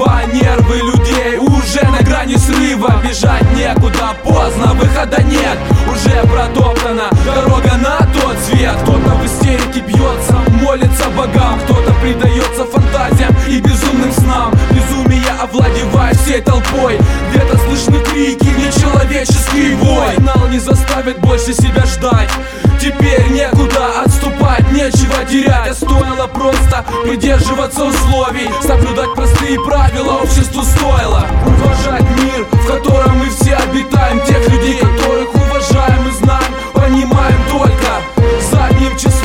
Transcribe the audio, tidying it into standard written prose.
взрыва. Нервы людей уже на грани срыва. Бежать некуда, поздно, выхода нет. Уже протоптана дорога на тот свет. Кто-то в истерике бьется, молится богам. Кто-то предается фантазиям и безумным снам. Безумие овладевает всей толпой. Где-то слышны крики, нечеловеческий вой. Финал не заставит больше себя ждать. Теперь некуда отступать, нечего терять. А стоило просто придерживаться условий, соблюдать простые правила обществу стоило. Уважать мир, в котором мы все обитаем. Тех людей, которых уважаем и знаем, понимаем только задним числом.